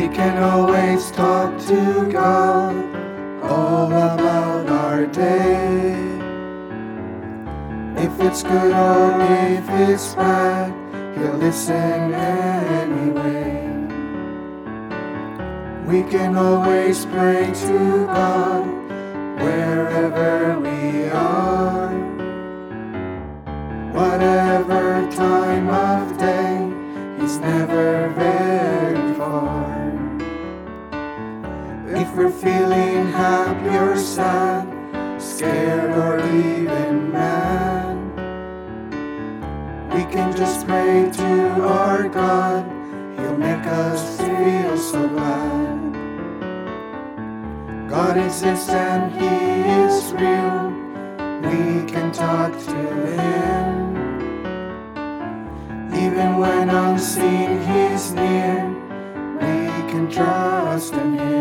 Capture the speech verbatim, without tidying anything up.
We can always talk to God all about our day. If it's good or if it's bad, He'll listen anyway. We can always pray to God wherever we are. Whatever time of day, He's never very far. If we're feeling happy or sad, scared or even mad, we can just pray to our God. He'll make us feel so glad. God exists and He is real. We can talk to Him. Even when unseen, He's near. We can trust in Him.